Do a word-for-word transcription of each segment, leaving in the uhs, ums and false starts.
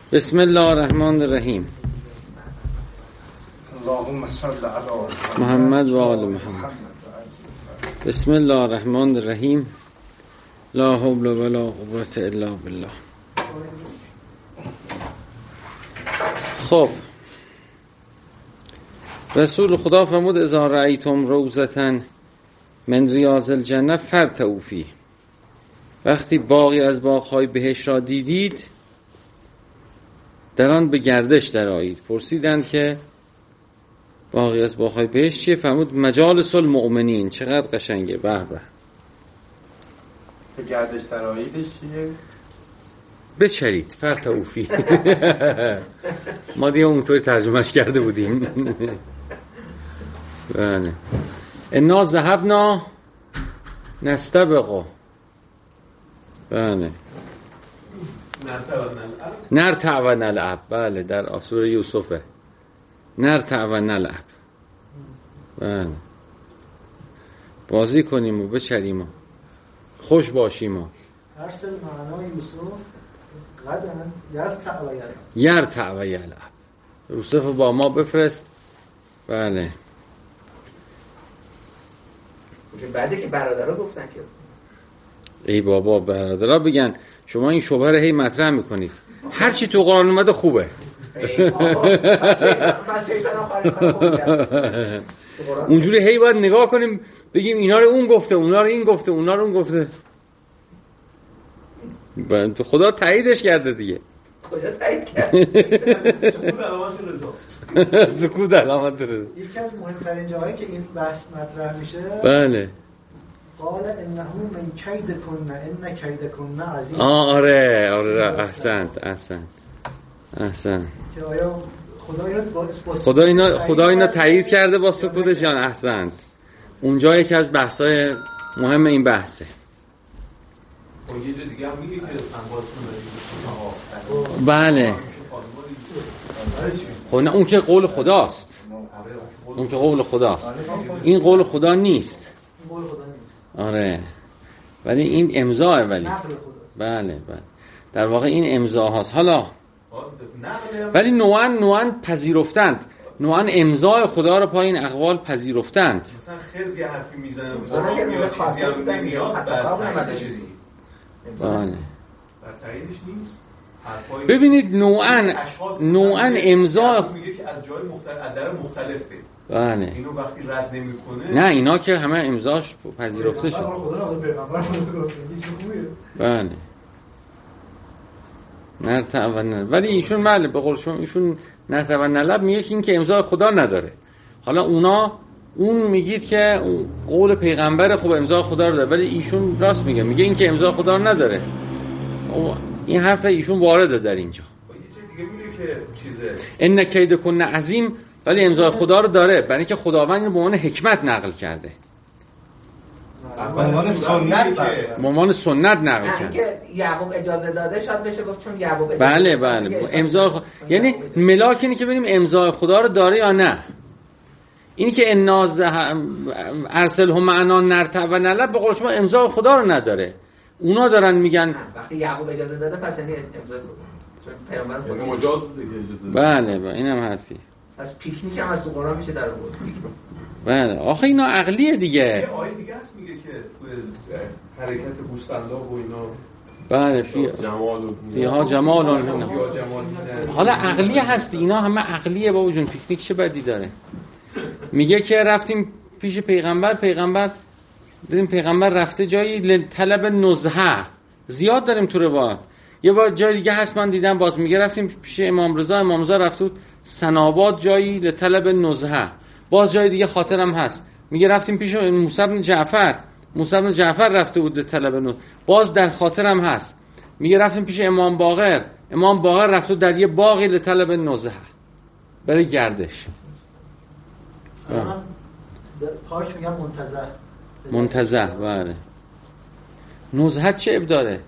بسم الله الرحمن الرحیم. اللهم صل علی محمد و آل محمد. بسم الله الرحمن الرحیم. لا حول ولا قوة الا بالله. خب رسول خدا فرمود اذا رأیتم روضة من ریاض الجنه فارتعوا فیه. وقتی باغی از باغ‌های بهشت را دیدید در آن به گردش درآیید. پرسیدند که باغی از باغ‌های بهشت چیه؟ فرمود مجالس المؤمنین. چقدر قشنگه. به به. به گردش درآییدش چیه؟ بچرید. فارتعوا فیه. ما دیگه اونطوری ترجمهش کرده بودیم. بله. انا ذهبنا نستبق. بله. نرتع و نلعب. بله در سوره یوسفه. نرتع و نلعب. بله. بازی کنیم و بچریم و خوش باشیم و ارسل معنای یوسف غدن یرتع و یلعب. یرتع و یلعب. یوسف با ما بفرست. بله. بعده که برادرها گفتن که ای بابا برادرها بگن شما این شبهه رو هی مطرح میکنید. هر چی تو قرآن اومده خوبه. اونجوری هی باید نگاه کنیم بگیم اینا رو اون گفته، اونا رو این گفته، اونا رو اون گفته. تو خدا تاییدش کرده دیگه. کجا تایید کرد؟ سکوت علامت رضاست. سکوت علامت رضا. یکی از مهمترین جاهایی که این بحث مطرح میشه بله. قال انه من کیدکن ان کیدکن عظیم. آره آره احسنت احسنت احسنت. که آیا خدا اینا با اسپاس خدا اینا خدا اینا تایید کرده با سکوتش جان. احسنت. اونجا یکی از بحث‌های مهم این بحثه. اون یه جا دیگه هم میگه که انباتون بله. خب نه اون که قول خداست. اون که قول خداست. این قول خدا نیست. قول خدا نیست. آره. ولی این امضاه ولی. نقل خدا. بله بله. در واقع این امضا هاست. حالا ولی نوعاً نوعاً پذیرفتند. نوعاً امضای خدا رو پای این اقوال پذیرفتند. مثلا خز یه حرفی میزنه مثلا یا چیزی هم نمیاد بعد تاییدش دیگه. بله. بعد تاییدش نیست. ببینید نوعاً نوعاً امضا میگه که از جای مختلف از در مختلفه. بله. اینو وقتی رد نمیکنه نه اینا که همه امضاش پذیرفته شد. خدا رو پیغمبر گفت هیچ خوبیه. بله. نرتع و نلعب. ولی ایشون بله به قول شما ایشون نرتع و نلعب میگه که این که امضای خدا نداره. حالا اونا اون میگید که قول پیغمبر خب امضای خدا رو داره ولی ایشون راست میگه میگه این که امضای خدا رو نداره. این حرف ایشون وارده در اینجا. یه چیز دیگه میگه که چیزه ان کیدکن عظیم ولی امضای خدا رو داره برای اینکه خداوند اینو به عنوان حکمت نقل کرده. به عنوان سنت به عنوان سنت نقل کرده. اینکه یعقوب اجازه داده شاید بشه گفت چون یعقوب اجازه بله بله امضای خدا یعنی ملاک اینه که ببینیم امضای خدا رو داره یا نه. اینی که الناز ارسلهم معنا نرتع و نلعب به قول شما امضای خدا رو نداره. اونا دارن میگن وقتی یعقوب اجازه داده پس یعنی امضای خدا چون پیامبر خدا مجاز بوده که اجازه داده. بله بله اینم حرفی. از پیکنیک هم از تو قرآن میشه در آورد. بله آخه اینا عقلیه دیگه. یه آیه دیگه هست میگه که تو حرکت گوسفندا و اینا بله فی جمال و فیها جمال و فیها جمال. حالا عقلیه هست اینا همه عقلیه بابا جون. پیکنیک چه بدی داره. میگه که رفتیم پیش پیغمبر پیغمبر دیدیم پیغمبر رفته جایی طلب نزهه. زیاد داریم تو روایات. یه بار جای دیگه هست من دیدم باز میگه رفتیم پیش امام رضا امام رضا رفته بود سناباد جایی لطلب نزهه. باز جای دیگه خاطرم هست میگه رفتیم پیش موسی بن جعفر موسی بن جعفر رفته بود لطلب نزهه. باز در خاطرم هست میگه رفتیم پیش امام باقر امام باقر رفته در یه باغی لطلب نزهه برای گردش. پارک میگم منتزه منتزه. بله. نزهت چه ابداره.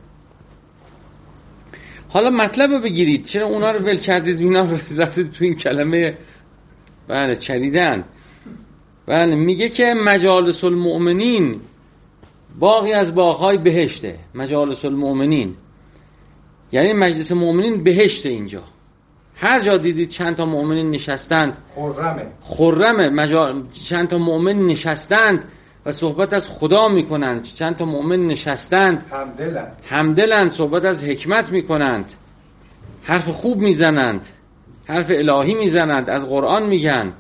حالا مطلب رو بگیرید چرا اونا رو ول کردید اینا رو رفتید تو این کلمه. بله چریدن. بله میگه که مجالس المؤمنین باغی از باغ‌های بهشته. مجالس المؤمنین یعنی مجلس مؤمنین بهشت. اینجا هر جا دیدید چند تا مؤمنین نشستند خرمه خرمه مجا... چند تا مؤمن نشستند و صحبت از خدا میکنند، چند تا مؤمن نشستند همدلند همدلند صحبت از حکمت میکنند، حرف خوب میزنند، حرف الهی میزنند، از قرآن میگن،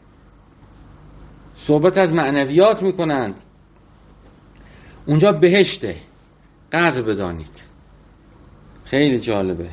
صحبت از معنویات میکنند. اونجا بهشته. قدر بدانید. خیلی جالبه.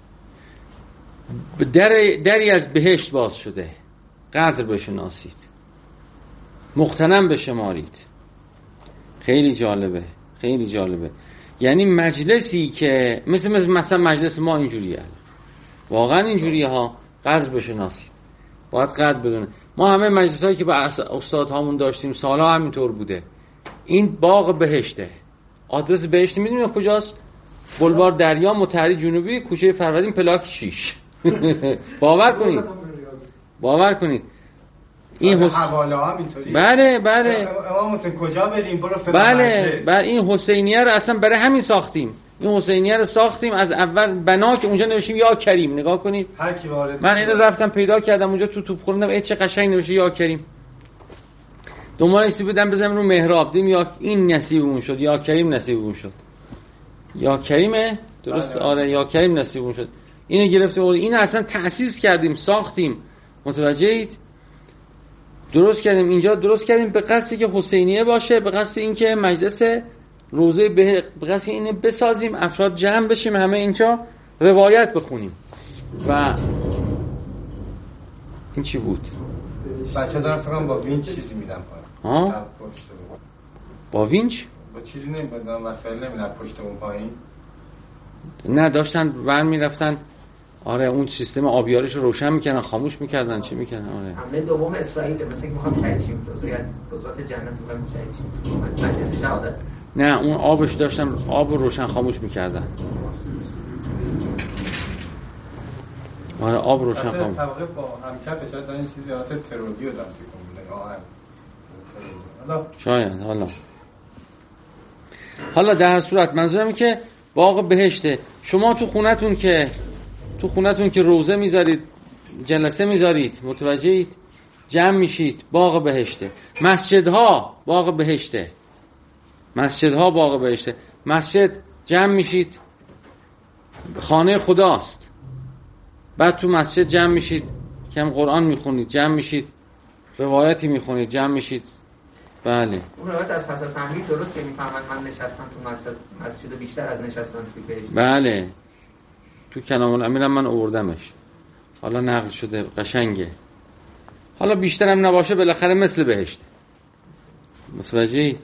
در دری از بهشت باز شده. قدر بشناسید، مغتنم بشمارید. خیلی جالبه، خیلی جالبه. یعنی مجلسی که مثل مثل مثلا مجلس ما اینجوریه، واقعا اینجوریه ها. قدر بشناسید، باید قدر بدونه. ما همه مجلس هایی که با استادهامون داشتیم سالها همینطور بوده. این باغ بهشته. آدرس بهشت میدونید کجاست؟ بلوار دریا، متحری جنوبی، کوچه فرودین، پلاک شیش. باور کنید، باور کنید. این حس... حواله ها اینطوری. بله بله. امام حسین کجا بریم؟ برو فلان بله مجلس. بله. این حسینیه رو اصلا برای همین ساختیم. این حسینیه رو ساختیم از اول بنا که اونجا نوشتیم یا کریم. نگاه کنید. هر کی وارد من اینو رفتم پیدا کردم اونجا تو توپ خوردم. ای چه قشنگ نوشته یا کریم. دنبال ایسی بودم بزنم رو محراب، دیم یا این نصیبمون شد، یا کریم نصیبمون شد. یا کریمه درست. بله. آره یا کریم نصیبمون شد. اینو گرفتیم، اینو اصلا تأسیس کردیم، ساختیم. متوجهید؟ درست کردیم. اینجا درست کردیم به قصدی که حسینیه باشه، به قصد این که مجلس روزه به قصد اینو بسازیم، افراد جمع بشیم، همه اینجا روایت بخونیم. و این چی بود؟ بچه دارم فکرم با وینچ چیزی میدم پایین. ها؟ با وینچ؟ با چیزی نمیدونم، مسئله نمیدونم پشتمون پایین. نه داشتن ور میرفتن. آره اون سیستم آبیارش رو روشن میکردن، خاموش میکردن، چی میکردن. آره حمله دوم اسرائیل مثلا که میخوام شهید شیم، روزات روزات جنت میخوام شهید شیم، مجلس شهادت. نه اون آبش داشتن، آب رو روشن خاموش میکردن. آره آب روشن خاموش. طبقه با همکت شاید این چیزی حالت تروری رو دارم فکر کنم. حالا شاید. حالا حالا در هر صورت منظورم که باغ بهشته. شما تو خونتون که تو خونتون که روزه میذارید، جلسه میذارید، متوجهید؟ جمع میشید، باغ بهشته. مسجدها باغ بهشته. مسجدها باغ بهشته. مسجد جمع میشید، خانه خداست. بعد تو مسجد جمع میشید، کم قرآن میخونید، جمع میشید، روایتی میخونید، جمع میشید. بله. اون روایت از حسن فهمی درست که میفهمن من نشستم تو مسجد مسجد بیشتر از نشستم توی بهشت. بله. تو کلام الامیرم من آوردمش. حالا نقل شده، قشنگه. حالا بیشترم نباشه بالاخره مثل بهشت. متوجهید؟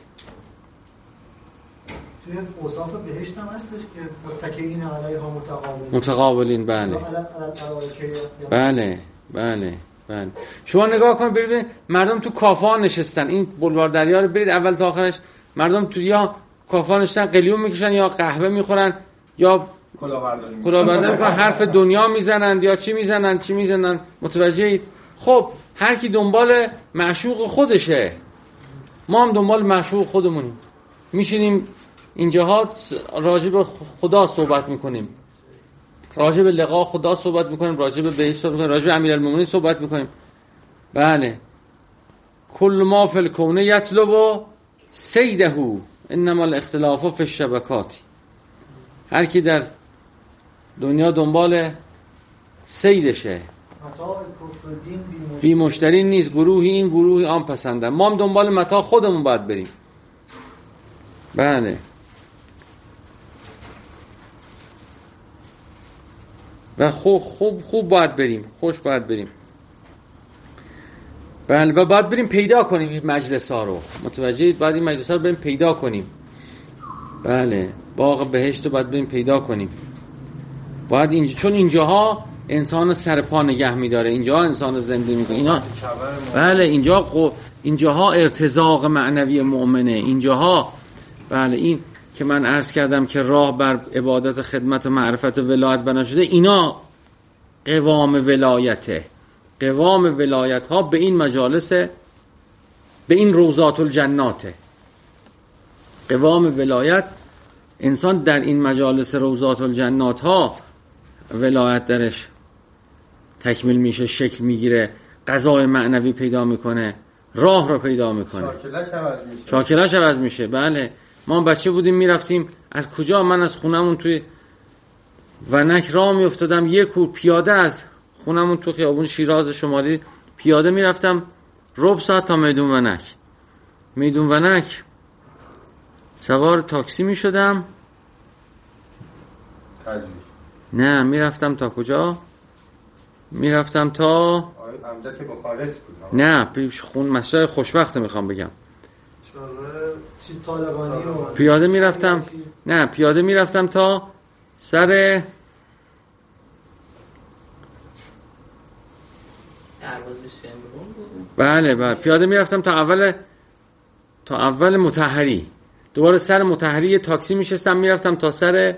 توی اوصاف بهشت هم هستش که متکئین علیها متقابلین. متقابلین. بله. بله بله بله. شما نگاه کن ببینید مردم تو کافه نشستن. این بلوار دریا رو برید اول تا آخرش. مردم تو یا کافه نشستن، قلیون میکشن یا قهوه میخورن یا کلاهبرداری کلاهبرداری میکنن، حرف دنیا میزنن یا چی میزنن چی میزنن. متوجهید؟ خب هر کی دنبال معشوق خودشه. ما هم دنبال معشوق خودمونیم. میشینیم اینجاها راجع به خدا صحبت میکنیم، راجع به لقاء خدا صحبت میکنیم، راجع به بهشت صحبت میکنیم، راجع به امیرالمومنین صحبت میکنیم. بله. کل ما فی الکون یطلب صیده انما الاختلاف فی الشبکات. هر کی در دنیا دنبال صیدشه، بی مشتری نیست. گروهی این گروهی آن پسندن. ما هم دنبال متاع خودمون باید بریم. بله. و خوب خوب خوب باید بریم، خوش باید بریم. بله. و باید بریم پیدا کنیم این مجلس ها رو. متوجهید؟ باید این مجلس ها رو بریم پیدا کنیم. بله. باغ بهشت رو باید بریم پیدا کنیم. باید اینجا، چون اینجاها انسان سر پا نگه میداره، اینجا انسان زنده میکنه. اینا بله اینجا قو... اینجاها ارتزاق معنوی مؤمنه. اینجاها بله این که من عرض کردم که راه بر عبادت، خدمت و معرفت و ولایت بنا شده، اینا قوام ولایته. قوام ولایت ها به این مجالس، به این روضات الجناته. قوام ولایت انسان در این مجالس روضات الجنات ها ولایت درش تکمیل میشه، شکل میگیره، غذای معنوی پیدا میکنه، راه رو پیدا میکنه، شاکلش عوض میشه شاکلش عوض میشه. بله ما بچه بودیم میرفتیم از کجا، من از خونمون توی ونک راه میافتادم، یک کور پیاده از خونمون تو خیابون شیراز شمالی پیاده میرفتم ربع ساعت تا میدون ونک. میدون ونک سوار تاکسی میشدم، تجلیل نه میرفتم تا کجا، میرفتم تا عمدت مخالص بود. نه پیش خون مسجد خوشوقت میخوام بگم، چیز طالبانی و پیاده میرفتم، نه پیاده میرفتم تا سر دروازه شمرون بود. بله بله پیاده میرفتم تا اول تا اول مطهری، دوباره سر مطهری یه تاکسی میشستم میرفتم تا سر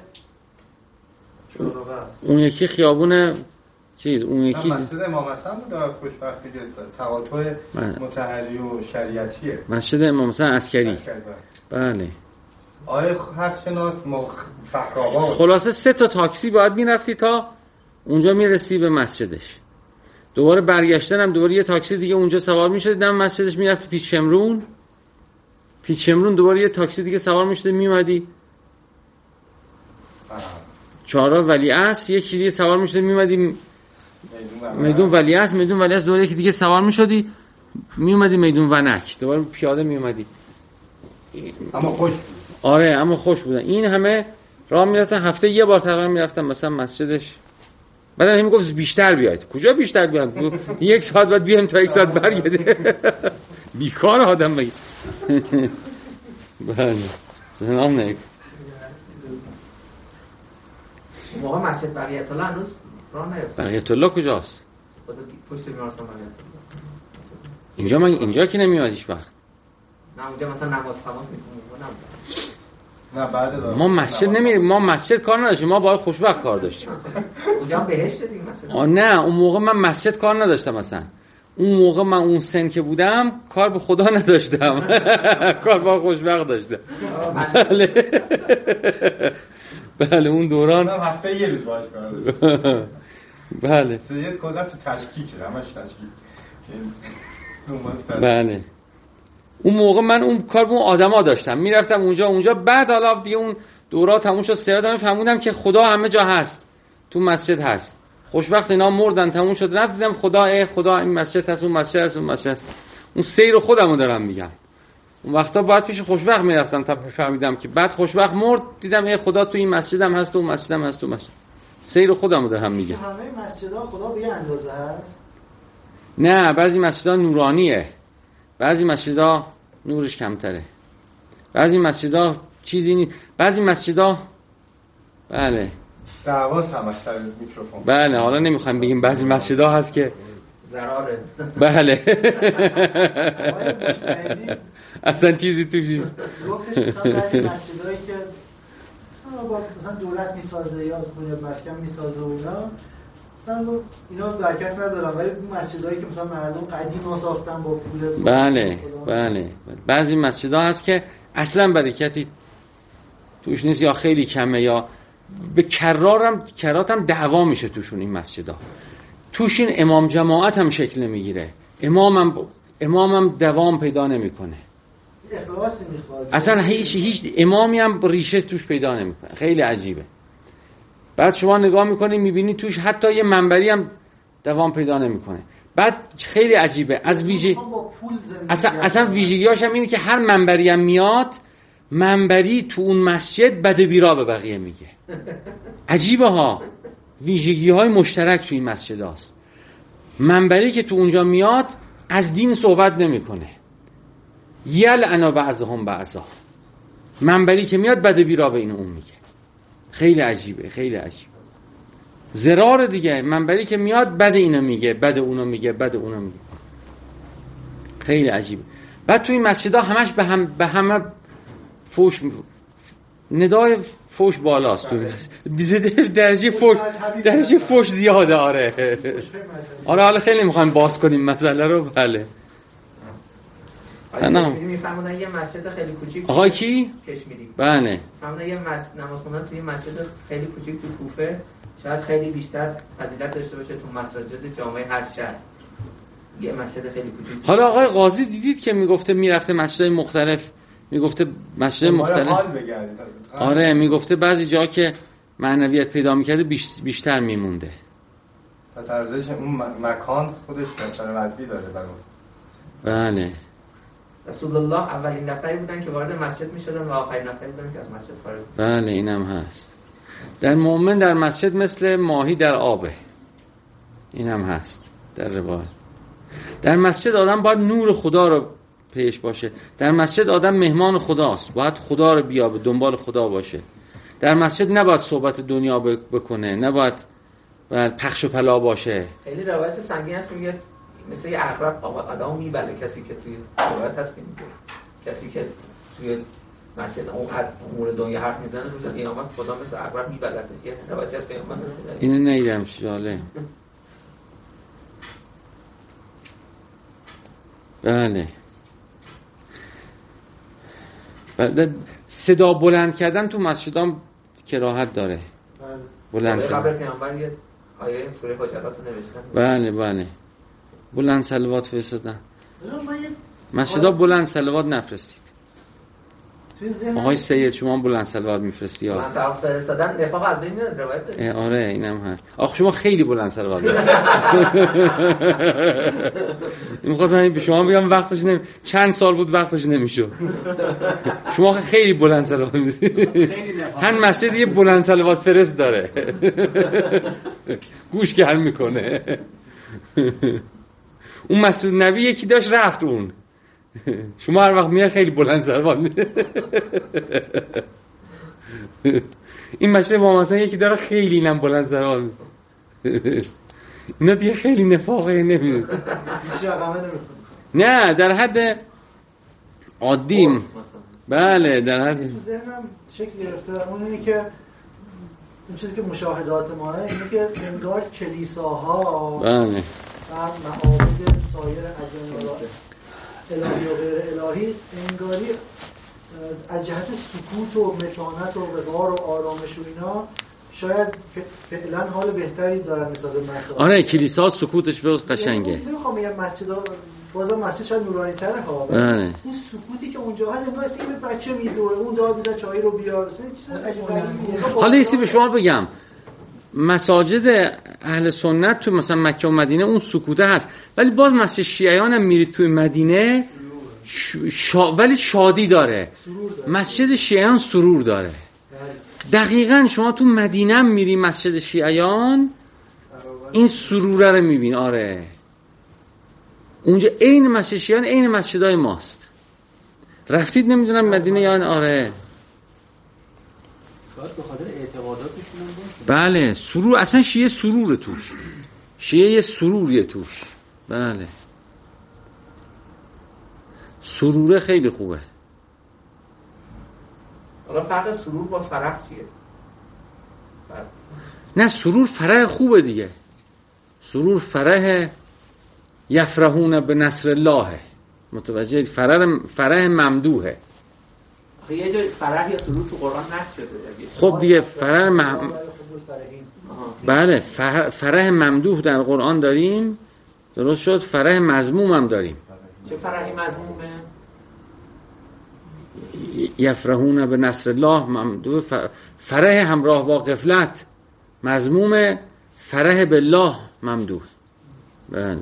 اون یکی خیابون چیز، اون یکی مسجد امام حسن بود خوشبختی که تقاطع مطهری و شریعتیه، مسجد امام حسن عسکری. بله آقای حق شناس فخرآباد. خلاصه سه تا تاکسی باید میرفتی تا اونجا میرسی به مسجدش، دوباره برگشتن هم دوباره یه تاکسی دیگه اونجا سوار میشد دم مسجدش میرفتی پیش شمرون، پیش شمرون دوباره یه تاکسی دیگه سوار میشد میومدی چهارراه ولیعصر، یکی دیگه سوار میشد میومدی میدون ولیعصر، میدون ولیعصر دوباره یکی دیگه سوار میشدی میومدی میدون ونک، دوباره پیاده میومدی. اما خوش بود. آره اما خوش بودن. این همه راه میرفتن، هفته یه بار تقریبا میرفتم مثلا مسجدش، بعدم همین گفت بیشتر بیاید. کجا بیشتر بیاید؟ یک ساعت بعد بیایم تا یک ساعت برگرده. بیکار آدم بگی. بله سلام علیکم. موقع مسجد بقیت الله هنوز راه نیفتاد. بقیت الله کجاست؟ پشت بیمارستان بقیت الله. اینجا من اینجا که نمیاد هیچ وقت. نه اونجا مثلا نماز تماس میکنیم نه بعد داره. ما مسجد نمیریم، ما مسجد کار نداشتیم، ما باید خوشبخت کار داشتیم. اونجا بهشت دیگه مثلا. نه اون موقع من مسجد کار نداشتم مثلا. اون موقع من اون سن که بودم کار به خدا نداشتم. کار با خوشبخت داشتم. بله. بله اون دوران من هفته یه روز باش کار داشتم. بله. سید کلا تو تشکیک همش تشکیک. بله. اون موقع من اون کار با اون آدما داشتم، میرفتم اونجا اونجا بعد حالا دیگه اون دورات تموم شد، سیادم فهمیدم که خدا همه جا هست، تو مسجد هست. خوشبخت اینا مردن تموم شد، رفت دیدم خدا ای خدا این مسجد هست، اون مسجد هست، اون مسجد هست. اون سیر خودمو دارم میگم. اون وقتا باید پیش خوشبخت میرفتم تا فهمیدم که بعد خوشبخت مرد، دیدم ای خدا تو این مسجدم هست، تو اون مسجدم هست، تو مسجد. سیر خودمو دارم میگم. همه مسجدها خدا به یه اندازه هست؟ نه بعضی مسجدها نورانیه، بعضی مسجدها نورش کمتره، بعضی مسجدها چیزی نیست، بعضی مسجدها بله دعواست همش سر میکروفون. بله حالا نمیخوایم بگیم بعضی مسجدها هست که ضراره. بله اصلا چیزی توش نیست. گفتش مثلا بعضی مسجدهایی که مثلا دولت میسازه یا مسکن میسازه و اینا مثلا اینا برکت ندارن، ولی اون مسجدایی که مثلا مردم قدیما ساختن با پول بله بله بعضی مسجدها هست که اصلا برکتی توش نیست یا خیلی کمه یا به کرارم کراتم دعوا میشه توشون. این مسجدها توش این امام جماعت هم شکل نمیگیره، امامم امامم دوام پیدا نمیکنه، اخلاصی میخواد اصلا هیچ هیچ امامی هم ریشه توش پیدا نمیکنه. خیلی عجیبه. بعد شما نگاه میکنی میبینی توش حتی یه منبری هم دوام پیدا نمیکنه. بعد خیلی عجیبه از ویژه اصلا اصلا ویژگیاش هم اینه که هر منبری هم میاد، منبری تو اون مسجد بد بیرا به بقیه میگه. عجیبه ها، ویژگی های مشترک تو این مسجد هاست. منبری که تو اونجا میاد از دین صحبت نمیکنه، یلعن بعضهم بعضا. منبری که میاد بد بیرا به این اون میگه. خیلی عجیبه، خیلی عجیبه. زرار دیگه، منبری که میاد بد اینو میگه، بد اونو میگه، بد اونو میگه. خیلی عجیبه. بعد توی مسجدها همش به هم به همه فوش می... ندای فوش بالاست توی درجه فوش درجه فوش زیاده. آره آره حالا خیلی میخوایم باز کنیم مسئله رو. بله کشمیری میفهمونن یه مسجد خیلی کوچیک. آقای کی؟ کشمیری. بله. فهمیدن یه مسجد نماز خوندن توی مسجد خیلی کوچیک تو کوفه شاید خیلی بیشتر فضیلت داشته باشه تو مساجد جامعه هر شهر. یه مسجد خیلی کوچیک. حالا آقای قاضی دیدید که میگفته میرفته مسجدهای مختلف، میگفته مسجد مختلف. آره میگفته بعضی جا که معنویت پیدا میکرده بیشتر میمونده. پس ارزش اون مکان خودش مثلا وضعی داره برای. بله. رسول الله اولین نفری بودن که وارد مسجد میشدن و آخرین نفری بودن که از مسجد خارج میشدن. بله اینم هست. در مؤمن در مسجد مثل ماهی در آبه. اینم هست در روایت. در مسجد آدم باید نور خدا رو پیش باشه. در مسجد آدم مهمان خداست، باید خدا رو بیابه، دنبال خدا باشه. در مسجد نباید صحبت دنیا بکنه، نباید پخش و پلا باشه. خیلی روایت سنگین هست میگه مثل یه عقرب آدمو میبله، کسی که توی روایت هست میگه کسی که توی مسجد اون از امور دنیا حرف میزنه روز قیامت خدا مثل عقرب میبلتش. یه روایتی از پیامبر هست. اینو ندیدم شاله. بله. بعد صدا بلند کردن تو مسجدام کراهت داره. بلند کردن. قبل پیامبر یه آیه سوره حجرات رو نوشتن. بله بله. بلند صلوات فرستادن. مسجدا بلند صلوات نفرستید. آقای سید شما بلند صلوات میفرستی ها؟ بلند صلوات فرستادن نفاق از بین میاد روایت داره. آره اینم هست. آخه شما خیلی بلند صلوات میفرستید. می‌خواستم به شما بگم وقتش نمی چند سال بود وقتش نمیشد. شما خیلی بلند صلوات میفرستید. هر مسجد یه بلند صلوات فرست داره. گوش گرم میکنه. اون مسجد نبی یکی داشت رفت اون. شما هر وقت میاد خیلی بلند صلوات میده. این مسجد با مثلا یکی داره خیلی اینم بلند صلوات میده. اینا دیگه خیلی نفاقه نمیده. نه در حد عادی. بله در حد ذهنم شکل گرفته اون اینه که اون چیزی که مشاهدات ماه اینه که انگار کلیساها بله و معابد سایر ادیان الهی و غیر الهی انگاری از جهت سکوت و متانت و وقار و آرامش و اینا شاید فعلا حال بهتری دارن نسبت به مساجد. آره کلیسا سکوتش به قشنگه. نمیخوام بگم مسجدها بازم مسجد شاید نورانی تره ها. بله. اون سکوتی که اونجا هست انگار است که به بچه میدوه اون داد میزنه چای رو بیار. چیز عجیب غریبیه. حالا یه چیزی به شما بگم. مساجد اهل سنت تو مثلا مکه و مدینه اون سکوته هست، ولی باز مسجد شیعیان هم میرید توی مدینه شا... ولی شادی داره. داره. مسجد شیعیان سرور داره. دقیقاً شما تو مدینه هم میری مسجد شیعیان این سروره رو میبین. آره اونجا عین مسجد شیعیان عین مسجدای ماست. رفتید نمیدونم مدینه یا آره شاید به خاطر اعتقاداتشون هم باشه. بله سرور اصلا شیعه سرور توش، شیعه یه سروریه توش. بله سروره خیلی خوبه. حالا فرق سرور با فرح چیه؟ نه سرور فرح خوبه دیگه. سرور فرح یفرحون به نصر الله، متوجه؟ فرح فرح ممدوحه. یه جای فرح یا سرور تو قرآن نقش شده دیگه. خب دیگه فرح مح... بله فرح, فرح ممدوح در قرآن داریم، درست شد. فرح مذموم هم داریم. چه فرحی مذمومه؟ یفرحون به نصر الله ممدوح. فرح همراه با غفلت مذموم، فرح بالله ممدوح. بله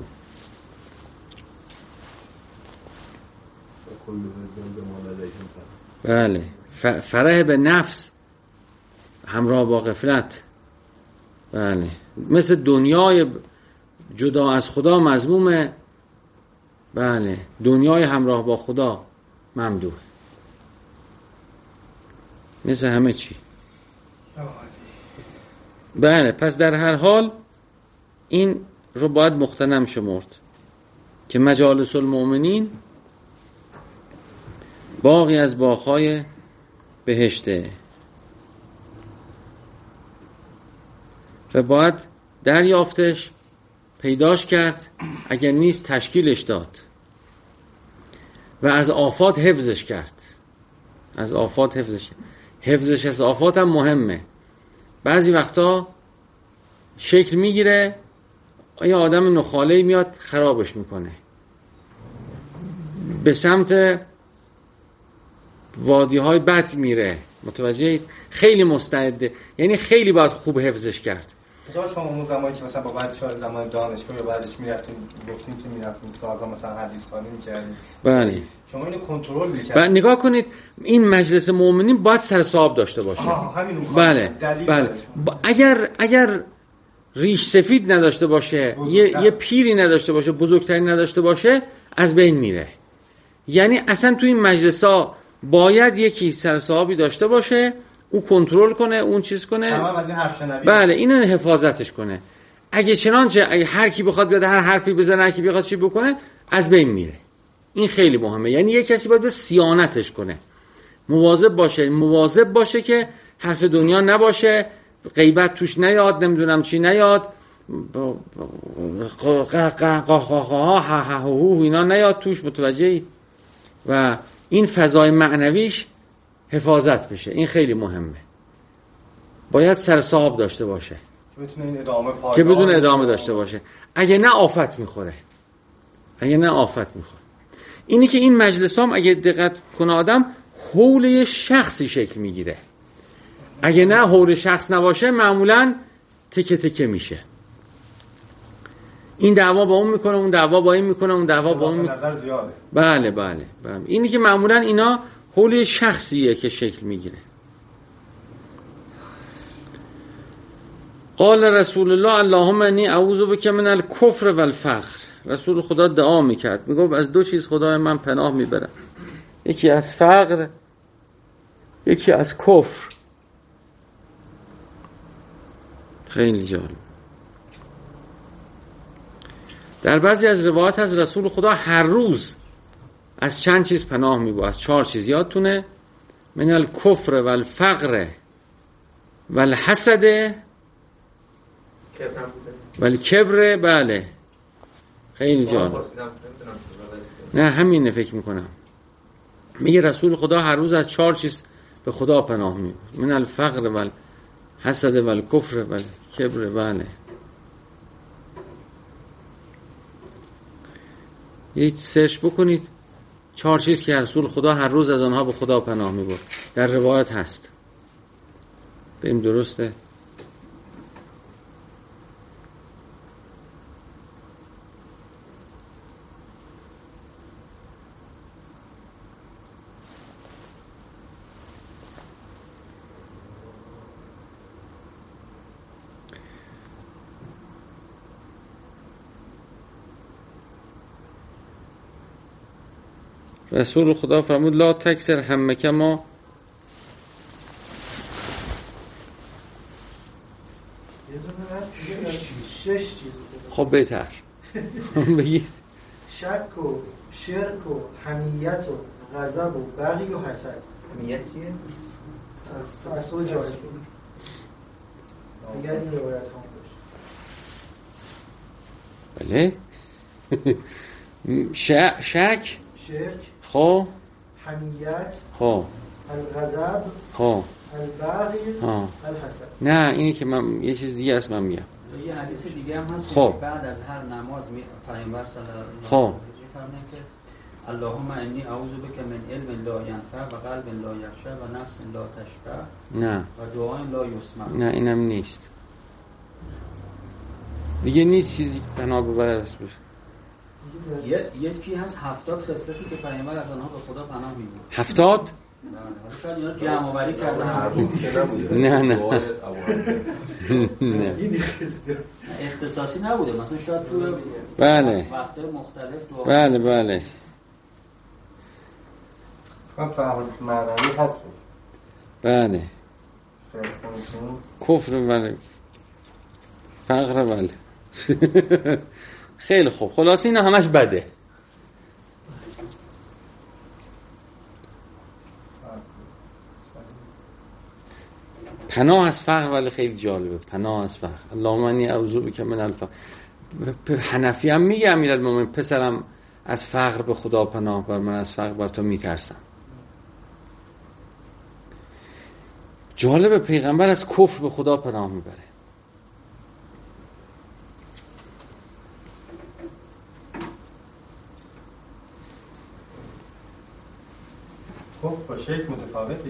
بله فرح به نفس همراه با غفلت. بله مثل دنیای جدا از خدا مذمومه، بله دنیای همراه با خدا ممدوح. مثل همه چی. بله پس در هر حال این رو باید مغتنم شمرد که مجالس المؤمنین باغی از باغ‌های بهشته و باید دریافتش، پیداش کرد، اگر نیست تشکیلش داد. و از آفات حفظش کرد. از آفات حفظش حفظش از آفات هم مهمه. بعضی وقتا شکل میگیره، یه آدم نخاله‌ای میاد خرابش میکنه، به سمت وادی های بد میره. متوجه؟ خیلی مستعده، یعنی خیلی باید خوب حفظش کرد. مثلا شما اون زمانی که مثلا با بچه‌ها زمان دانشگاه یا بعدش میرفتیم گفتیم که میرفتیم سراغ مثلا حدیث خوانی می‌کردیم، بله شما اینو کنترل می‌کردید. بعد نگاه کنید این مجلس مومنین باید سر صاحب داشته باشه. بله بله با اگر اگر ریش سفید نداشته باشه، یه یه پیری نداشته باشه، بزرگتری نداشته باشه، از بین میره. یعنی اصلا تو این مجلس‌ها باید یکی سر صاحبی داشته باشه، اون کنترل کنه، اون چیز کنه، تمام از این حرف شنوی. بله اینو حفاظتش کنه. اگه چنانچه اگه هر کی بخواد بیاد هر حرفی بزنه، هر کی بخواد چی بکنه، از بین میره. این خیلی مهمه. یعنی یک کسی باید به صیانتش کنه، مواظب باشه، مواظب باشه که حرف دنیا نباشه، غیبت توش نیاد، نمیدونم چی نیاد، قاقاقاها ها ها هو اینا نیاد توش. متوجهی؟ و این فضای معنویش حفاظت بشه. این خیلی مهمه. باید سرصاحب داشته باشه که بتونه این ادامه پایدار که بدون ادامه داشته باشه. اگه نه آفت میخوره. اگه نه آفت میخوره. اینی که این مجلس هم اگه دقت کنه آدم حول شخصی شکل میگیره. اگه نه حول شخص نباشه معمولا تکه تکه میشه. این دعوا با اون میکنه، اون دعوا با این میکنه، اون دعوا با اون میکنه. نظر زیاده. بله بله بله. اینی که معمولا اینا حول شخصیه که شکل میگیره. قال رسول الله اللهم انی اعوذ بک من الکفر والفقر. رسول خدا دعا میکرد، میگفت از دو چیز خدای من پناه میبرم، یکی از فقر، یکی از کفر. خیلی جالب. در بعضی از روایات از رسول خدا هر روز از چند چیز پناه میبرد، از چهار چیز یادتونه؟ من الکفر والفقر والحسد والکبر. بله خیلی جالب. نه همینه فکر میکنم. میگه رسول خدا هر روز از چهار چیز به خدا پناه میبرد، من الفقر والحسد والکفر والکبر. بله یک سرچ بکنید چهار چیز که رسول خدا هر روز از آنها به خدا پناه میبرد. در روایت هست. ببین درسته؟ رسول خدا فرمود لا تکسر همک ما شش چیز. خب بهتر بگید. شک و شرک و حمیت و غضب و بغی و حسد. حمیت چیه؟ از از تو جای دیگر این روایت هم باشه. بله. شک شک شرک، خب حمیت، خب الغضب، خب البغی، ها الحسد. نه اینی که من یه چیز دیگه است من میگم. یه حدیث دیگه هم هست خب. که بعد از هر نماز می پیامبر صلی الله علیه و خب. آله فرمودن که اللهم انی اعوذ بک من علم لا ینفع و قلب لا یخشع و نفس لا تشبع نه و دعاء لا یسمع. نه اینم نیست دیگه، نیست چیزی پناه ببره است بشه. یه یکی هست هفتاد خصلتی که پیامبر از آنها به خدا پناه میبرد. هفتاد؟ شاید اینا جمع آوری کردن. نه نه نه اختصاصی نبوده، مثلا شاید تو بله وقت‌های مختلف دعا. بله بله من فهمت معنوی هست. بله کفر بله فقر بله. خیلی خوب. خلاص اینا همش بده. پناه از فقر ولی خیلی جالبه. پناه از فقر. اللهم انی اعوذ بک من الفقر. حنفی هم میگه امیرالمومنین پسرم از فقر به خدا پناه بر، من از فقر بر تو میترسم. جالب، پیغمبر از کفر به خدا پناه میبره. کفر با شرک متفاوته؟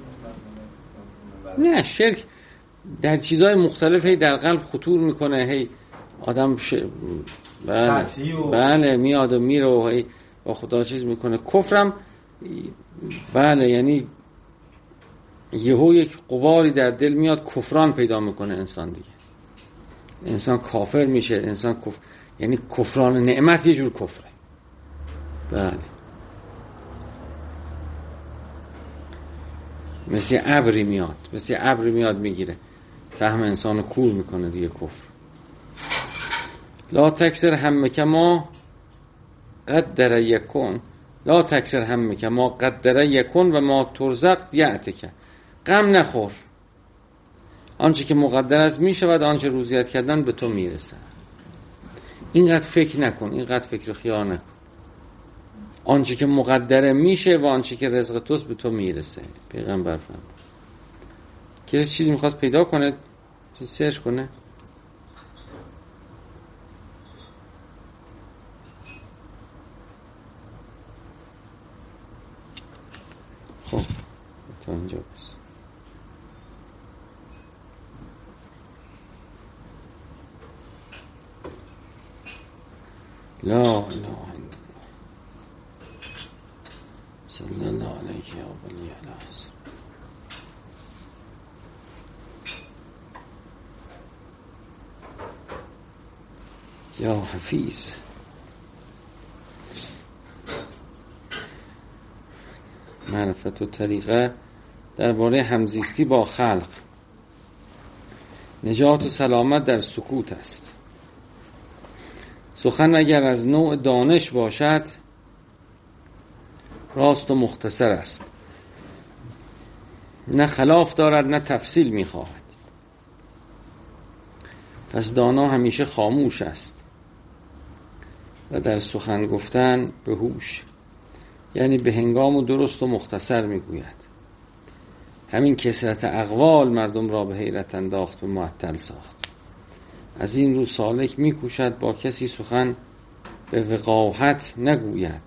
نه، شرک در چیزهای مختلفی در قلب خطور میکنه، هی آدم ش... بله, و... بله میاد و میره و هی با خدا چیز میکنه. کفرم بله یعنی یهو یک غباری در دل میاد، کفران پیدا میکنه انسان دیگه، انسان کافر میشه، انسان کفر، یعنی کفران نعمت یه جور کفره. بله مثل ابری میاد، مثل ابری میاد میگیره، فهم انسانو کور میکنه دیگه کفر. لا تکسر همه ما قدر یکون، لا تکسر همه ما قدر یکون و ما ترزق یعتک. غم نخور، آنچه که مقدر است میشود، آنچه روزیت کردن به تو میرسه. اینقدر فکر نکن، اینقدر فکر خیال نکن. آنچه که مقدره میشه و آنچه که رزق توست به تو میرسه. پیغمبر فرمود که چیزی میخواست پیدا کنه، چیز سرچ کنه، خب تا اینجا بس. لا اله الا الله صلی الله علیه یا ولی العصر. یا حفیظ. معرفت و طریقه درباره همزیستی با خلق. نجات و سلامت در سکوت است. سخن اگر از نوع دانش باشد راست و مختصر است، نه خلاف دارد نه تفصیل می‌خواهد. پس دانا همیشه خاموش است و در سخن گفتن به هوش، یعنی به هنگام و درست و مختصر میگوید. همین کثرت اقوال مردم را به حیرت انداخت و معطل ساخت. از این رو سالک میکوشد با کسی سخن به وقاحت نگوید،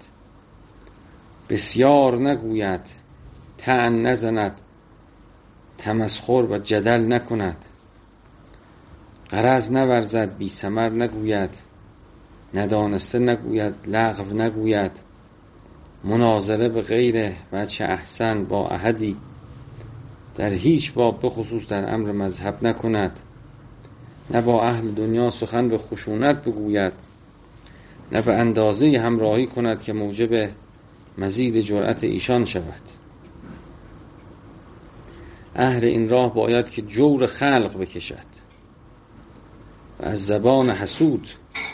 بسیار نگوید، طعن نزند، تمسخر و جدل نکند، غرض نورزد، بی ثمر نگوید، ندانسته نگوید، لغو نگوید، مناظره به غیر وجه احسن با احدی در هیچ باب به خصوص در امر مذهب نکند، نه با اهل دنیا سخن به خشونت بگوید، نه به اندازه همراهی کند که موجب مزید جرأت ایشان شود. اهل این راه باید که جور خلق بکشد و از زبان حسود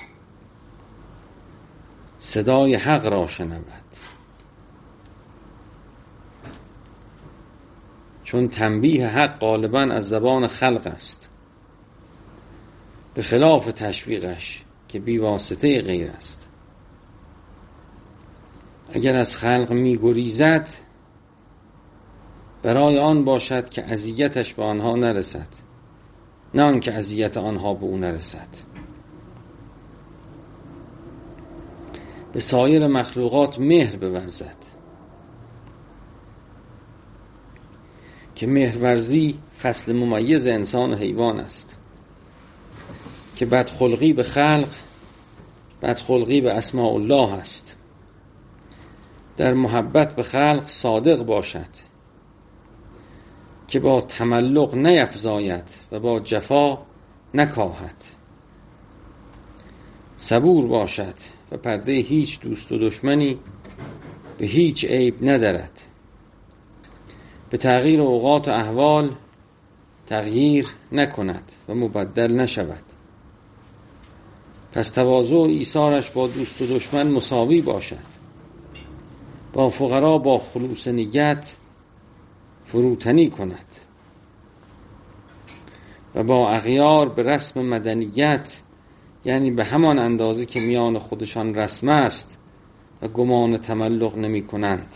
صدای حق را شنود، چون تنبیه حق غالباً از زبان خلق است، به خلاف تشویقش که بی واسطه غیر است. اگر از خلق می گریزد برای آن باشد که اذیتش به آنها نرسد، نه آن که اذیت آنها به او نرسد. به سایر مخلوقات مهر بورزد که مهرورزی فصل ممیز انسان و حیوان است، که بدخلقی به خلق بدخلقی به اسماء الله است. در محبت به خلق صادق باشد که با تملق نیفزاید و با جفا نکاهد. صبور باشد و پرده هیچ دوست و دشمنی به هیچ عیب ندارد. به تغییر اوقات و احوال تغییر نکند و مبدل نشود. پس تواضع و ایثارش با دوست و دشمن مساوی باشد. با فقرا با خلوص نیت فروتنی کند و با اغیار به رسم مدنیت، یعنی به همان اندازه که میان خودشان رسم است، و گمان تملق نمی کنند.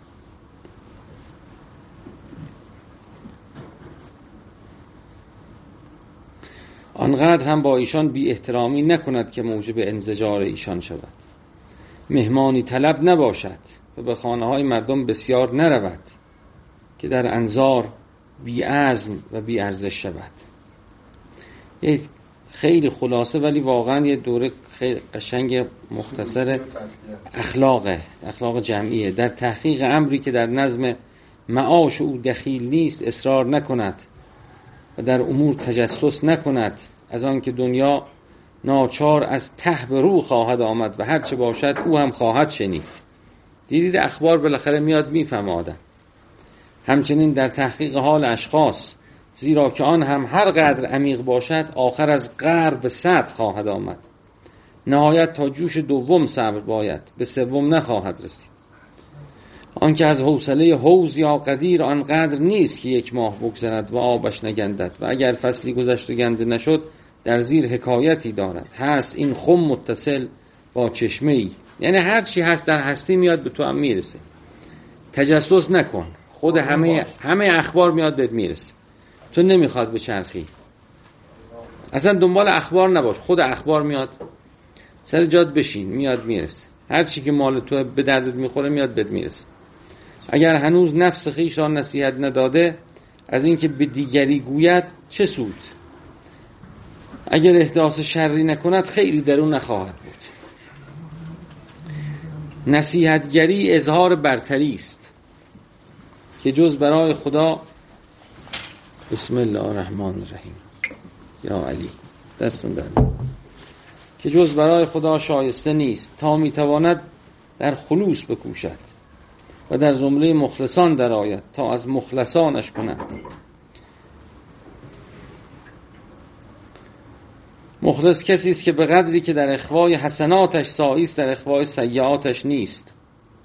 آنقدر هم با ایشان بی احترامی نکند که موجب انزجار ایشان شود. مهمانی طلب نباشد و به خانه های مردم بسیار نرود که در انظار بی عزم و بی ارزش شود. یه خیلی خلاصه ولی واقعا یه دوره خیلی قشنگ مختصر اخلاقه، اخلاق جمعیه. در تحقیق امری که در نظم معاش او دخیل نیست اصرار نکند و در امور تجسس نکند، از آن که دنیا ناچار از ته به رو خواهد آمد و هر چه باشد او هم خواهد شنید. دیدید اخبار بالاخره میاد میفهمه آدم. همچنین در تحقیق حال اشخاص، زیرا که آن هم هر قدر عمیق باشد آخر از قعر به سطح خواهد آمد. نهایت تا جوش دوم صبر باید، به سوم نخواهد رسید. آن که از حوصله حوض یا قدیر آنقدر نیست که یک ماه بگذرد و آبش نگندد و اگر فصلی گذشت و گنده نشد در زیر حکایتی دارد. هست این خم متصل با چشمه ای، یعنی هر چی هست در هستی میاد به تو هم میرسه. تجسس نکن، خود همه همه اخبار میاد بهت میرسه، تو نمیخواد به چرخی، اصلا دنبال اخبار نباش، خود اخبار میاد سر جات بشین میاد میرسه. هر چی که مال تو به دردت میخوره میاد بهت میرسه. اگر هنوز نفس خویش را نصیحت نداده از اینکه به دیگری گوید چه سود؟ اگر احداث شری نکند خیلی در اون نخواهد بود. نصیحتگری اظهار برتری است که جز برای خدا، بسم الله الرحمن الرحیم، یا علی دستون در که جز برای خدا شایسته نیست تا میتواند در خلوص بکوشد و در زمره مخلصان در آید تا از مخلصانش کند. مخلص کسی است که به قدری که در اخوای حسناتش سعی است در اخوای سیئاتش نیست.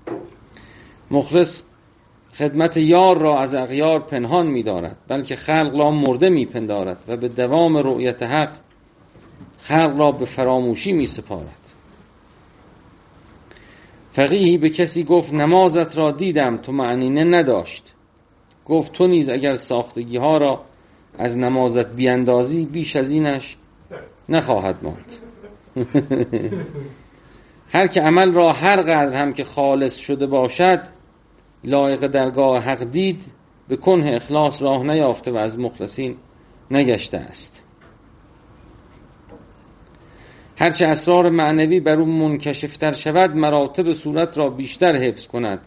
مخلص خدمت یار را از اغیار پنهان می دارد، بلکه خلق را مرده می پندارد و به دوام رؤیت حق خلق را به فراموشی می سپارد. فقیهی به کسی گفت نمازت را دیدم تو معنینه نداشت. گفت تو نیز اگر ساختگی ها را از نمازت بیاندازی بیش از اینش نخواهد ماند. هر که عمل را هر قدر هم که خالص شده باشد لایق درگاه حق دید، به کنه اخلاص راه نیافته و از مخلصین نگشته است. هرچه اسرار معنوی بر اون منکشفتر شود مراتب صورت را بیشتر حفظ کند.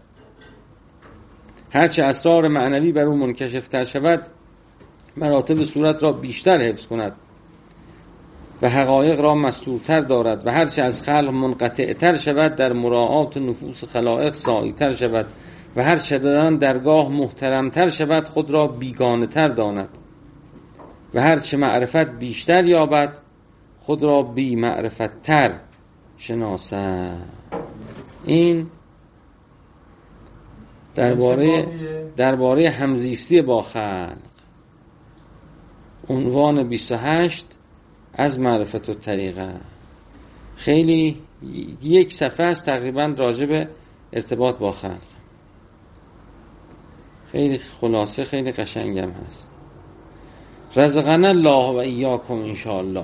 هرچه اسرار معنوی بر اون منکشفتر شود مراتب صورت را بیشتر حفظ کند و حقایق را مستورتر دارد و هرچه از خلق منقطعتر شود در مراعات نفوس خلائق سعیتر شود و هر چه در آن درگاه محترمتر شود خود را بیگانه تر داند و هر چه معرفت بیشتر یابد خود را بی معرفت تر شناسد. این درباره درباره همزیستی با خلق، عنوان بیست و هشت از معرفت و طریقه. خیلی یک صفحه است تقریبا راجع به ارتباط با خلق، خیلی خلاصه خیلی قشنگم هست. رزقنا الله و ایاکم انشاءالله.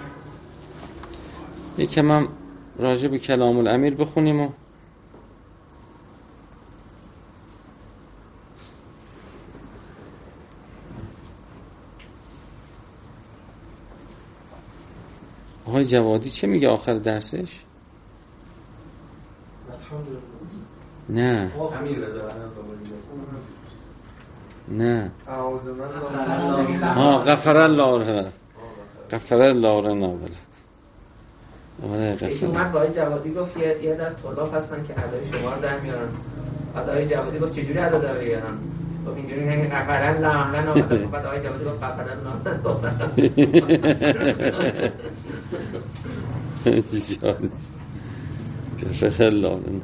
یکم هم راجع به کلام الامیر بخونیم و آقای جوادی چه میگه آخر درسش؟ نه نه ها غفر الله غفر الله لنا ولکم. یکی اومد با آقای جوادی گفت یه یه دست طلاب هستن که ادای شما رو در میارن. بعد آقای جوادی گفت چجوری ادا در میارن؟ گفت اینجوری که غفر الله لنا ولکم. بعد آقای جوادی گفت غفر الله غفر الله لنا.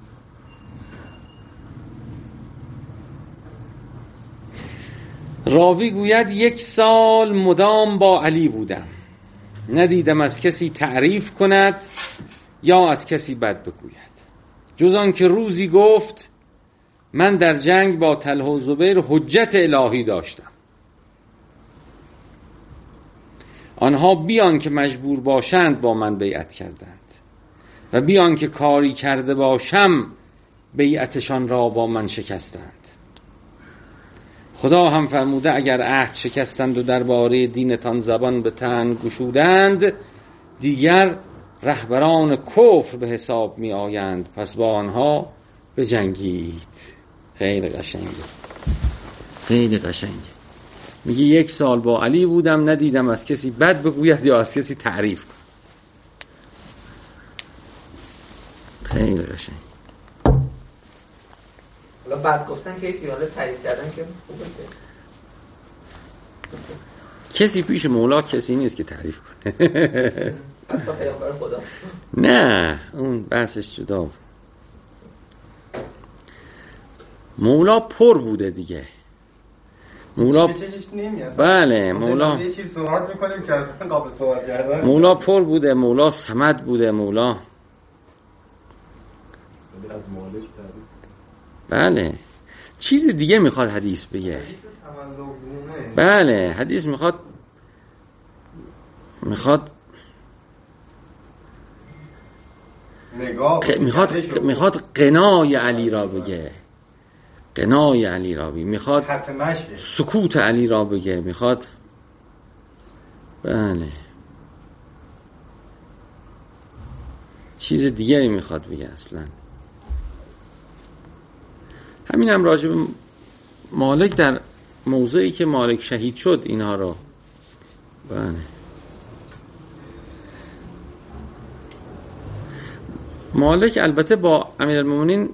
راوی گوید یک سال مدام با علی بودم، ندیدم از کسی تعریف کند یا از کسی بد بگوید. جز آن که روزی گفت من در جنگ با طلحه و زبیر حجت الهی داشتم. آنها بیان که مجبور باشند با من بیعت کردند و بیان که کاری کرده باشم بیعتشان را با من شکستند. خدا هم فرموده اگر عهد شکستند و درباره دینتان زبان به تن گشودند دیگر رهبران کفر به حساب می آیند، پس با آنها بجنگید. خیلی قشنگه، خیلی قشنگه. میگه یک سال با علی بودم ندیدم از کسی بد بگوید یا از کسی تعریف کن. خیلی قشنگ. حالا بد گفتن که ایشی، حالا تعریف کردن که خوبه. کسی پیش مولا کسی نیست که تعریف کنه. حتی پیامبر خدا. نه اون بحثش جدا. مولا پر بوده دیگه. مولا بله مولا یه چیز صحبت میکنیم که اصلا قابل صحبت کردن. مولا پر بوده، مولا صمد بوده، مولا از مالک تعریف. بله چیز دیگه میخواد حدیث بگه. بله حدیث میخواد میخواد نگاه میخواد میخواد قنای علی را بگه، قنای علی را بگه، میخواد سکوت علی را بگه، میخواد بله چیز دیگری میخواد بگه اصلا. همین هم راجع به مالک در موضعی که مالک شهید شد اینها رو بله مالک البته با امیرالمومنین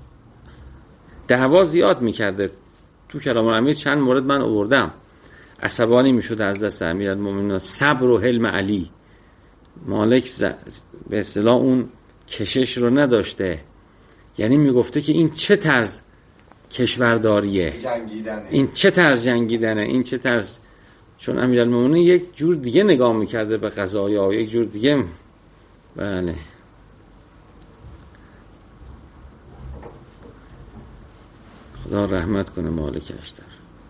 دعوا زیاد میکرده. تو کلام امیر چند مورد من آوردم. عصبانی میشد از دست امیرالمومنین، صبر و حلم علی. مالک ز... به اصطلاح اون کشش رو نداشته، یعنی میگفته که این چه طرز کشورداریه، جنگیدنه. این چه طرز جنگیدنه، این چه طرز، چون امیرالمومنین یک جور دیگه نگاه میکرده به قضایا، یک جور دیگه بله خدا رحمت کنه مالک اشتر.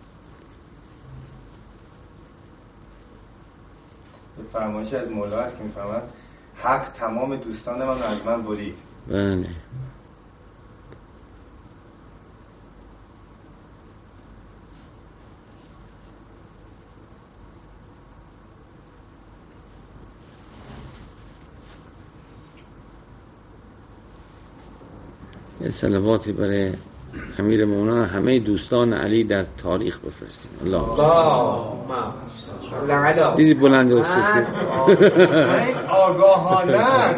فرمایشی از مولا هست که میفهمد حق تمام دوستان من از من برید. بله یه صلواتی برای امیر مومنان همه دوستان علی در تاریخ بفرستیم. الله الله دیدی بلنده و سیسی آگاهانه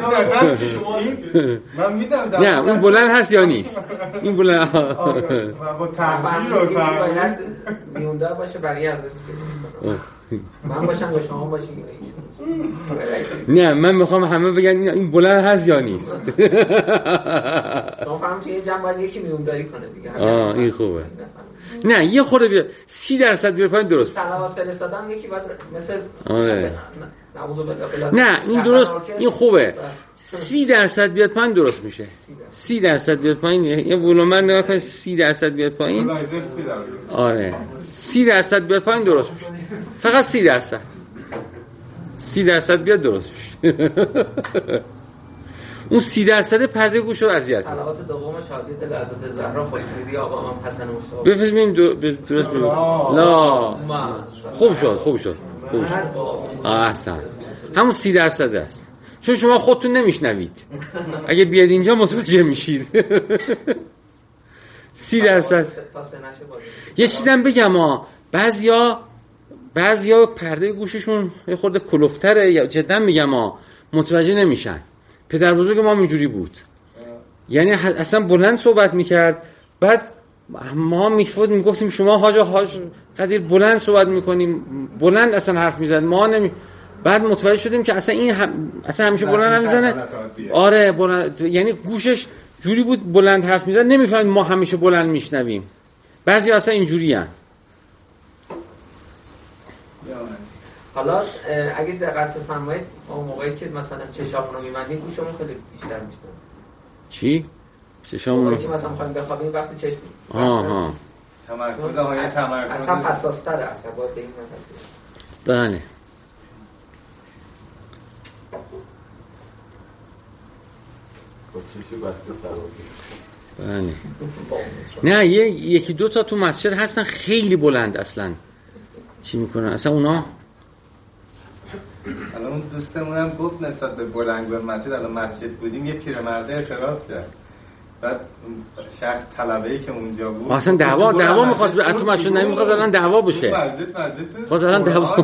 من میدم نه اون بلند هست یا نیست این بلند با تحلیل و باید میونده باشه بقیه از رسید من باشم یا شما باشیم. نه من میخوام همه بگن این بلند هست یا نیست. شما فهم توی یه جمع باید یکی میونداری کنه دیگه. آه این خوبه. نه یه خورده بیا سی درصد بیار پایین درست. صلوات فرستادم یکی باید مثل آره نه, نه این درست این خوبه. سی درصد بیاد پایین درست میشه. سی درصد بیاد پایین یه ولومن نگاه کن سی درصد بیاد پایین. آره سی درصد بیاد پایین درست میشه. فقط سی درصد سی درصد بیاد درست میشه. اون سی درصد پرده گوش رو اذیت کنه. صلوات دوم شادی دل حضرت زهرا خوشنودی آقا امام حسن مشتاق بفرستیم درست ببین. لا خوب شد خوب شد خوب شد. احسن همون سی درصد است، چون شما خودتون نمیشنوید. اگه بیاد اینجا متوجه میشید. سی درصد. یه چیزم بگم ها، بعضیا بعضیا پرده گوششون یه خورده کلفتره، یا جدا میگم ها متوجه نمیشن. پدر بزرگ ما اینجوری بود، یعنی اصلا بلند صحبت میکرد، بعد ما میفود میگفتیم شما حاجا حاج قدیر بلند صحبت میکنیم، بلند اصلا حرف میزد ما نمی. بعد متوجه شدیم که اصلا این هم... اصلا همیشه بلند نمیزنه. آره بلند، یعنی گوشش جوری بود بلند حرف میزد، نمیفهمیم ما همیشه بلند میشنویم. بعضی اصلا اینجوری هن. حالا اگه دقت بفرمایید اون موقعی که مثلا چشامون رو می‌بندیم گوشمون خیلی بیشتر میشنوه. چی؟ چشامون که مثلا می‌خوایم بخوابیم وقتی چشم ها ها تمرکز های تمرکز اصلا حساس‌تره عصبات به این منطقه. بله. چشم بسته سوار. بله. نه یه یکی دو تا تو مسجد هستن خیلی بلند اصلا چی میکنن اصلا اونا. الان اون دوستمون هم گفت نسبت به بلنگوی مسجد، الان مسجد بودیم یه پیرمرده اعتراض کرد، بعد شخص طلبه‌ای که اونجا بود اصلا دعوا دعوا می‌خواست به اتم مشون نمی‌خواست الان دعوا بشه. مجلس مجلس خواست الان دعوا.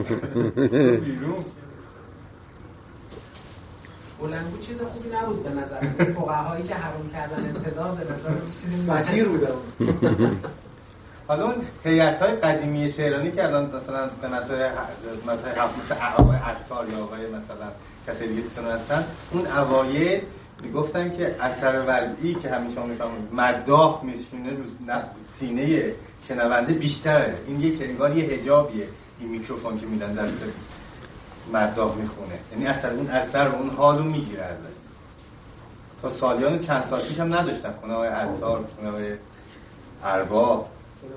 بلنگو چیز خوبی نبود به نظر فقهایی که حرام کردن ابتدا به نظر چیزی مسیر بوده. حالا اون هیئت‌های قدیمی تهرانی که الان مثلا به نظر مثلا حافظ آقای عطار یا آقای مثلا کسی دیگه چون هستن، اون اوایل میگفتن که اثر وضعی که همین شما میفهمید مداح میشونه رو سینه شنونده بیشتره. این یک انگار یه حجابیه این میکروفون که میدن دست مداح میخونه، یعنی اثر اون اثر و اون حالو میگیره ازش. تا سالیان چند سال پیش هم نداشتن خونه آقای عطار، خونه آقای ارباب.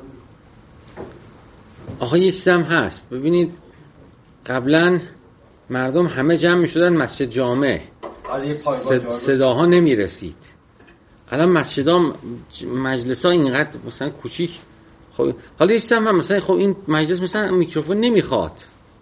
آخه یک چیز هم هست ببینید، قبلا مردم همه جمع میشدن مسجد جامع، صد... صداها نمیرسید. الان مسجدها مجلس‌ها اینقدر مثلا کوچیک، خب حالا یه چیز هم مثلا خب این مجلس مثلا میکروفون نمیخواد،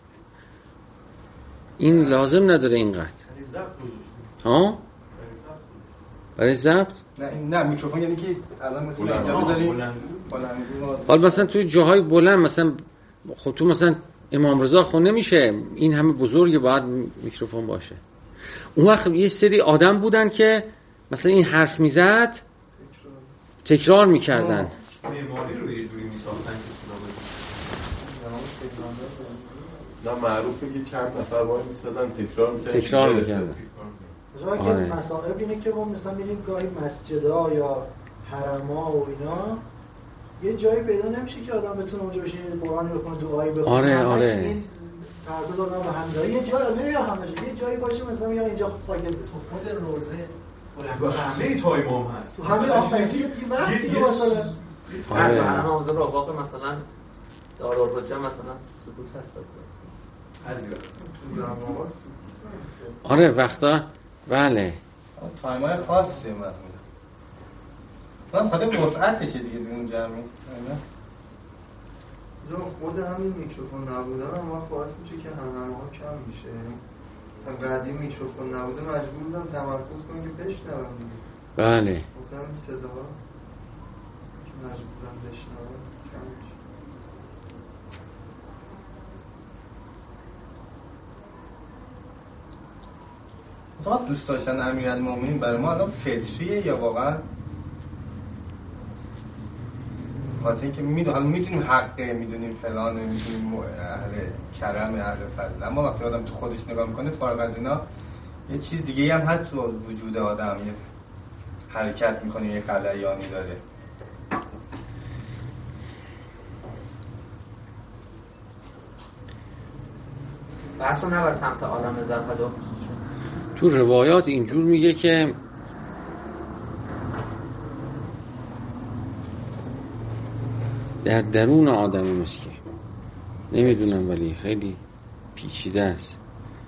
این لازم نداره اینقدر. ها برای ضبط نه نه میکروفون یعنی که الان مثلا اینجا بذاریم حالا مثلا توی جاهای بلند مثلا خب تو مثلا امام رضا خب نمیشه این همه بزرگه باید میکروفون باشه. اون وقت یه سری آدم بودن که مثلا این حرف میزد تکرار میکردن. معماری رو یه جوری میساختن که نه معروفه که چند نفر وای میسادن تکرار میکردن تکرار میکردن. جایی که مسائل اینه که ما مثلا میریم گاهی مسجدها یا حرم‌ها و اینا یه جایی پیدا نمیشه که آدم بتونه اونجا بشینه قرآن بخونه دعایی بخونه. آره آره. ترکز آدم به همراهی یه جایی نمیره همش یه جایی باشه مثلا میگم اینجا ساکت تو خود روزه و همه تا امام هست. تو همه آخرتی وقتی که مثلا آره همه حاضر واقع مثلا دارالحجه مثلا سکوت هست. آره وقتا بله تایمای خاصی من من خاطر وسعتشه دیگه اون جمعی نه خود همین میکروفون نبودن هم وقت باعث میشه که هم همه ها کم میشه. مثلا قدیم میکروفون نبوده مجبور بودم تمرکز کنم که بشنوم دیگه. بله مثلا صدا که مجبورم بشنوم کم میشه. فقط دوست داشتن امیرالمومنین برای ما الان فطریه یا واقعا خاطر اینکه میدونیم میدونیم حقه، میدونیم فلانه، میدونیم اهل کرم، اهل فضل، اما وقتی آدم تو خودش نگاه میکنه فارغ از اینا یه چیز دیگه هم هست تو وجود آدم، یه حرکت میکنه، یه غلیانی داره. بحثو نبر سمت عالم زهد. تو روایات اینجور میگه که در درون آدم مسکین، نمیدونم ولی خیلی پیچیده است.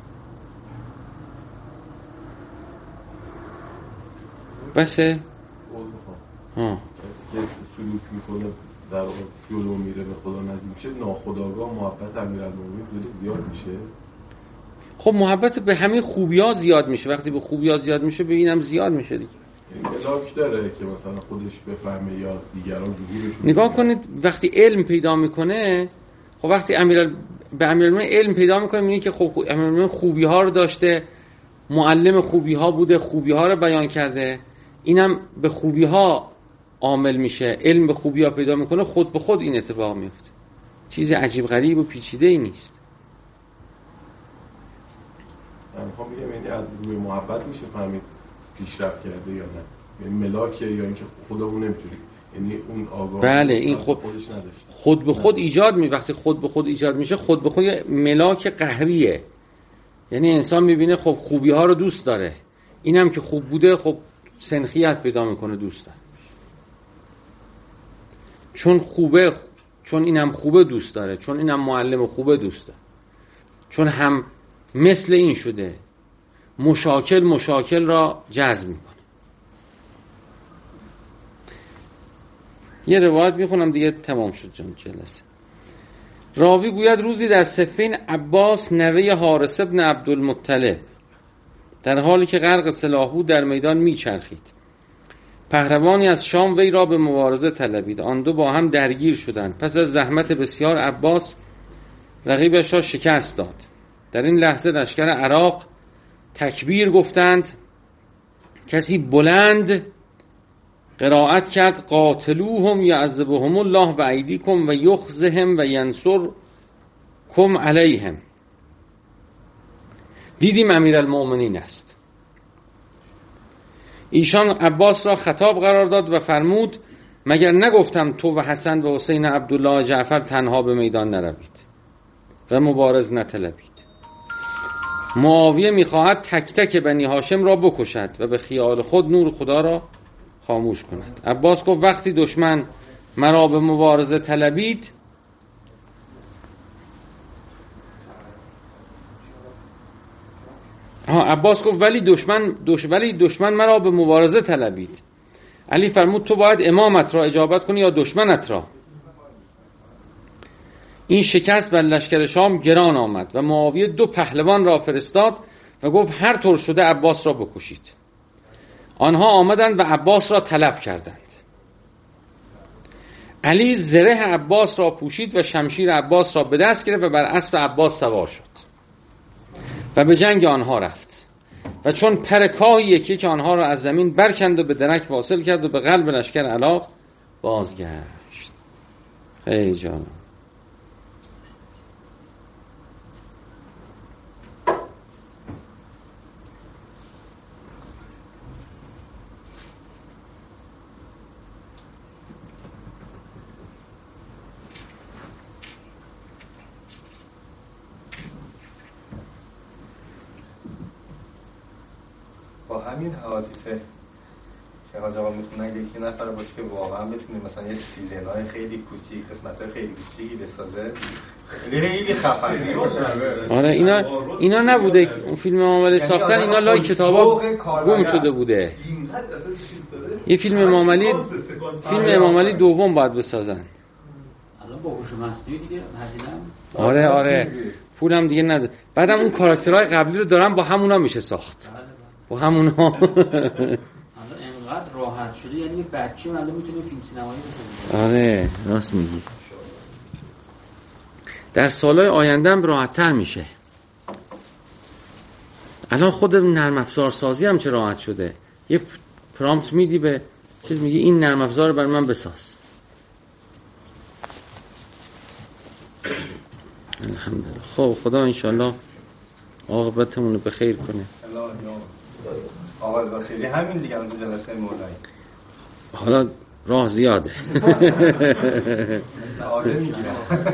بسه ها که سلوک میکنه در واقع جلو میره به خدا نزدیک میشه، ناخودآگاه محبت امیرالمومنین خیلی زیاد میشه. خب محبت به همین خوبی‌ها زیاد میشه، وقتی به خوبی‌ها زیاد میشه به اینم زیاد میشه دیگه. ملاک داره که مثلا خودش بفهمه یا دیگران ظهورشون. نگاه کنید وقتی علم پیدا میکنه، خب وقتی امیرال به امیرالمومنین علم پیدا میکنه میبینی که خب امیرالمومنین خوبی‌ها رو داشته، معلم خوبی‌ها بوده، خوبی‌ها رو بیان کرده، اینم به خوبی‌ها عامل میشه، علم به خوبی‌ها پیدا میکنه، خود به خود این اتفاق میفته. چیز عجیب غریب و پیچیده‌ای نیست. من میخوام بگم یعنی از روی محبت میشه فهمید پیشرفت کرده یا نه، یعنی ملاکه یا اینکه خودمون نمیتونیم، یعنی اون آگاه بله این خود خود به خود ایجاد می وقتی خود به خود ایجاد میشه خود به خود ملاک قهریه، یعنی انسان میبینه خب خوبی ها رو دوست داره، اینم که خوب بوده خب سنخیت پیدا میکنه دوست داره، چون خوبه، چون اینم خوبه دوست داره، چون اینم معلم خوبه دوست داره، چون هم مثل این شده، مشاکل مشاکل را جذب میکنه. یه روایت میخونم دیگه تمام شد جان جلسه. راوی گوید روزی در صفین عباس نوه حارث ابن عبدالمطلب در حالی که غرق سلاح بود در میدان میچرخید. پهلوانی از شام وی را به مبارزه طلبید. آن دو با هم درگیر شدند. پس از زحمت بسیار عباس رقیبش را شکست داد. در این لحظه لشکر عراق تکبیر گفتند. کسی بلند قرائت کرد قاتلوهم یعذبهم الله بایدیکم و یخزهم و ینصرکم علیهم. دیدیم امیرالمؤمنین است. ایشان عباس را خطاب قرار داد و فرمود مگر نگفتم تو و حسن و حسین عبدالله جعفر تنها به میدان نروید و مبارز نطلبید. معاویه میخواهد تک تک بنی هاشم را بکشد و به خیال خود نور خدا را خاموش کند. عباس گفت وقتی دشمن مرا به مبارزه طلبید ها عباس گفت ولی دشمن دش... ولی دشمن مرا به مبارزه طلبید. علی فرمود تو باید امامت را اجابت کنی یا دشمنت را. این شکست بر لشکر شام گران آمد و معاویه دو پهلوان را فرستاد و گفت هر طور شده عباس را بکشید. آنها آمدند و عباس را طلب کردند. علی زره عباس را پوشید و شمشیر عباس را به دست گرفت و بر اسب عباس سوار شد و به جنگ آنها رفت و چون پر کاهی یکی که آنها را از زمین برکند و به درک واصل کرد و به قلب لشکر عراق بازگشت. خیلی جالب. با همین حوادث که حاج آقا میتونن یکی نفر باشه که واقعا بتونه مثلا یه سیزن‌های خیلی کوچیک، قسمت‌های خیلی کوچیکی بسازه، خیلی خفنه. آره اینا اینا نبوده اون فیلم معامله ساختن، اینا لای کتابا گم شده بوده. یه فیلم معامله فیلم معامله دوم باید بسازن. الان با هوش مصنوعی دیگه هزینه. آره آره پولم دیگه نداره. بعدم اون کاراکترهای قبلی رو دارن با همونا میشه ساخت. با همونا انقدر راحت شده، یعنی یه بچه الان میتونه فیلم سینمایی بسازه. آره راست میگی. در سالهای آینده هم راحت‌تر میشه. الان خود نرم افزار سازی هم چه راحت شده. یه پرامپت میدی به چیز، میگی این نرم افزار رو برای من بساز. الحمدلله. خب خدا انشالله عاقبتمون رو به خیر کنه. آقا بخیری همین دیگه اون جلسه مولایی. حالا راه زیاده. آره میگیرم.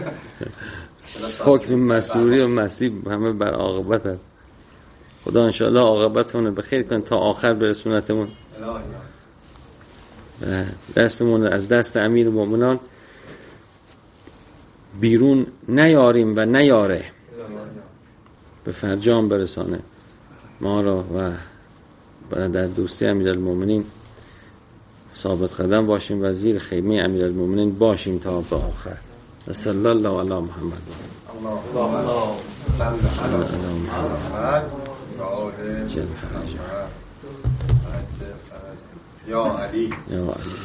حکم مسئولی و مسیب همه بر عاقبت هست. خدا انشاءالله عاقبتمون رو به خیر کنه تا آخر برسونتمون. دستمون از دست امیر المؤمنان بیرون نیاریم و نیاره، به فرجام برسانه ما را و در دوستی امیرالمومنین ثابت قدم باشیم و زیر خیمه امیرالمومنین باشیم تا به آخر. صلی الله علی محمد. اللهم صل علی محمد یا علی یا علی.